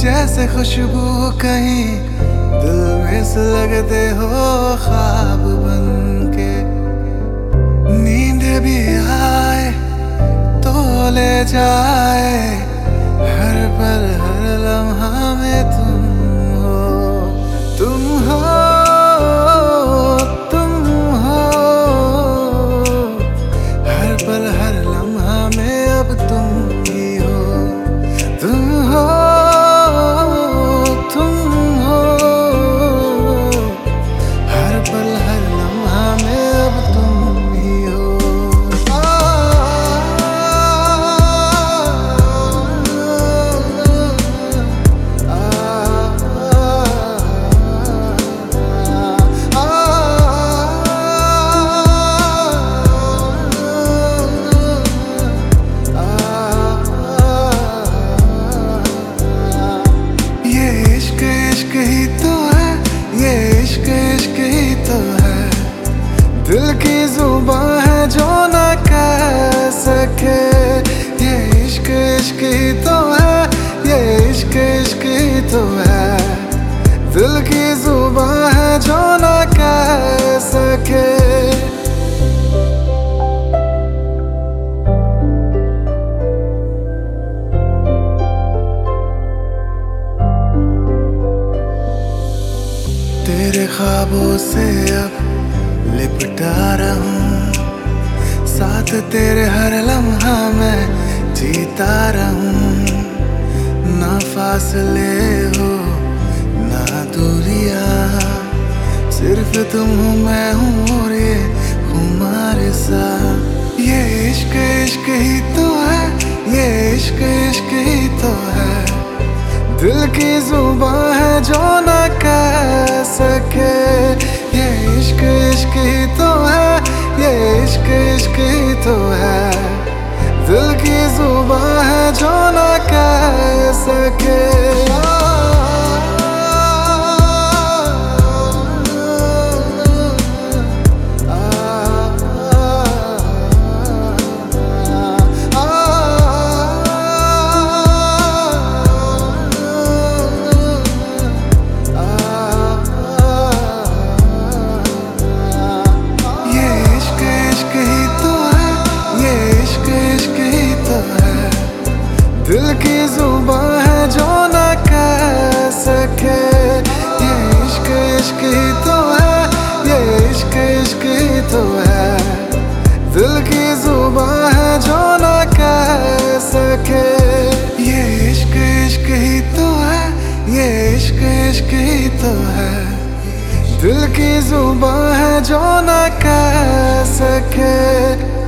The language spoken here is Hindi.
जैसे खुशबू कहीं दिल में से लगते हो ख्वाब बन के। नींद भी आए तो ले जाए, हर पल हर लम्हा में तुम हो, तुम हो, तुम हो। हर पल हर लम्हा में अब तुम ही हो, तुम हो, तुम हो। हर पल हर लम्हा में अब तुम ही हो। इश्क ही तो है, ये इश्क इश्क ही तो है। दिल की जुबान है जो न कह सके। ये इश्क इश्क ही तो है, ये इश्क इश्क ही तो है। दिल की जुबान है जो न कह सके। तेरे ख्वाबों से अब लिपटा रहूं, साथ तेरे हर लम्हा मैं जीता रहूं। ना फासले हो ना दूरियां, सिर्फ तुम हो मैं हूँ और ये हमारे साथ। ये इश्क इश्क ही तो है, ये इश्क इश्क ही तो है। दिल की जुबान है जो न कह सके। ये इश्क इश्क ही तो है, ये इश्क इश्क ही तो है। दिल की जुबान है जो न कह सके। दिल की जुबान है जो न कह सके। ये इश्क इश्क ही तो है, ये इश्क इश्क ही तो है। दिल की जुबान है जो न कह सके। ये इश्क इश्क ही तो है, ये इश्क इश्क ही तो है। दिल की जुबान है जो न कह सके।